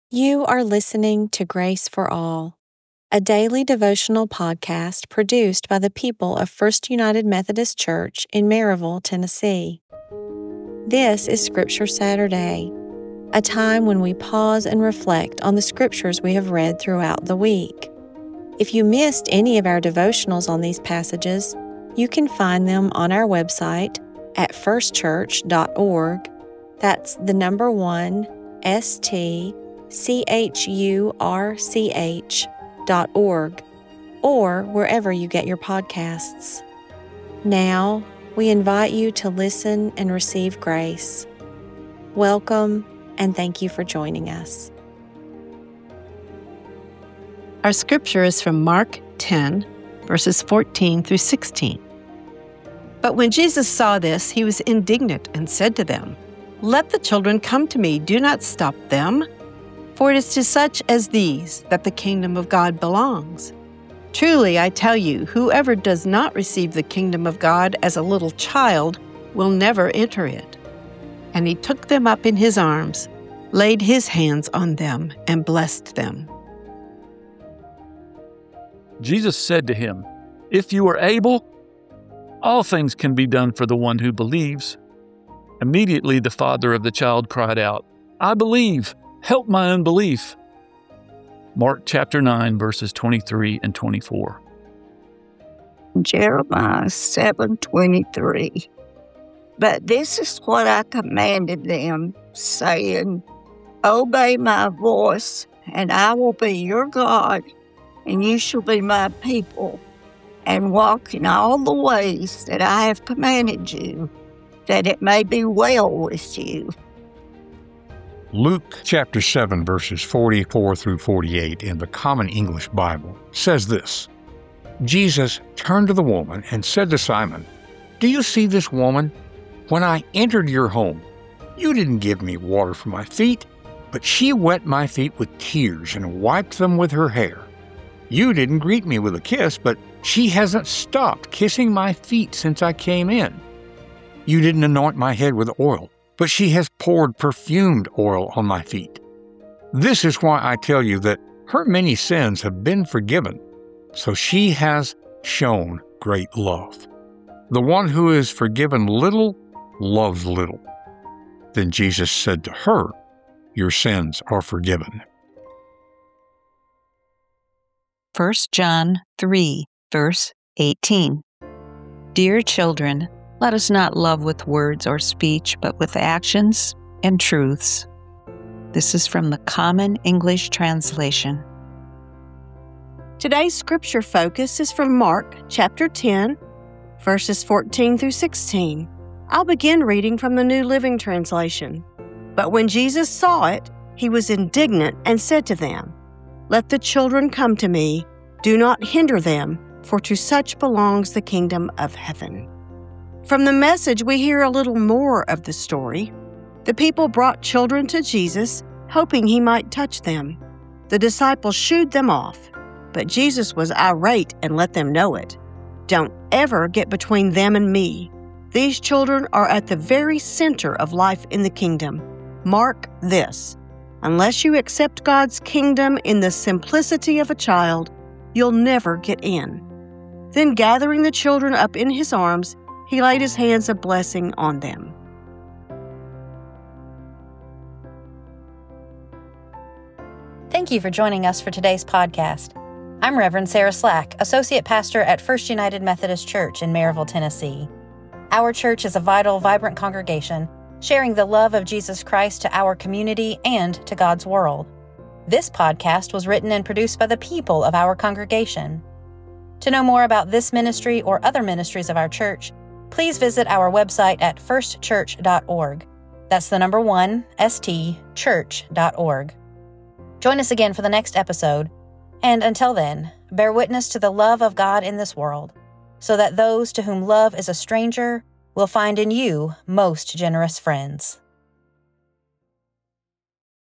You are listening to Grace for All, a daily devotional podcast produced by the people of First United Methodist Church in Maryville, Tennessee. This is Scripture Saturday, a time when we pause and reflect on the scriptures we have read throughout the week. If you missed any of our devotionals on these passages, you can find them on our website at firstchurch.org. That's the number 1, STCHURCH.org, or wherever you get your podcasts. Now, we invite you to listen and receive grace. Welcome, and thank you for joining us. Our scripture is from Mark 10, verses 14 through 16. But when Jesus saw this, he was indignant and said to them, "Let the children come to me, do not stop them. For it is to such as these that the kingdom of God belongs. Truly, I tell you, whoever does not receive the kingdom of God as a little child will never enter it." And he took them up in his arms, laid his hands on them, and blessed them. Jesus said to him, "If you are able, all things can be done for the one who believes." Immediately the father of the child cried out, "I believe, help my unbelief." Mark chapter 9, verses 23 and 24. Jeremiah 7:23. But this is what I commanded them, saying, Obey my voice, and I will be your God, and you shall be my people, and walk in all the ways that I have commanded you, that it may be well with you. Luke chapter 7, verses 44 through 48 in the Common English Bible says this: Jesus turned to the woman and said to Simon, "Do you see this woman? When I entered your home, you didn't give me water for my feet, but she wet my feet with tears and wiped them with her hair. You didn't greet me with a kiss, but she hasn't stopped kissing my feet since I came in. You didn't anoint my head with oil, but she has poured perfumed oil on my feet. This is why I tell you that her many sins have been forgiven, so she has shown great love. The one who is forgiven little loves little." Then Jesus said to her, "Your sins are forgiven." 1 John 3, verse 18. Dear children, let us not love with words or speech, but with actions and truths. This is from the Common English Translation. Today's scripture focus is from Mark chapter 10, verses 14 through 16. I'll begin reading from the New Living Translation. But when Jesus saw it, he was indignant and said to them, "Let the children come to me, do not hinder them, for to such belongs the kingdom of heaven." From the Message, we hear a little more of the story. The people brought children to Jesus, hoping he might touch them. The disciples shooed them off, but Jesus was irate and let them know it. Don't ever get between them and me. These children are at the very center of life in the kingdom. Mark this: unless you accept God's kingdom in the simplicity of a child, you'll never get in. Then gathering the children up in his arms, he laid his hands of blessing on them. Thank you for joining us for today's podcast. I'm Reverend Sarah Slack, Associate Pastor at First United Methodist Church in Maryville, Tennessee. Our church is a vital, vibrant congregation, sharing the love of Jesus Christ to our community and to God's world. This podcast was written and produced by the people of our congregation. To know more about this ministry or other ministries of our church, please visit our website at firstchurch.org. That's the number 1, STchurch.org. Join us again for the next episode, and until then, bear witness to the love of God in this world, so that those to whom love is a stranger will find in you most generous friends.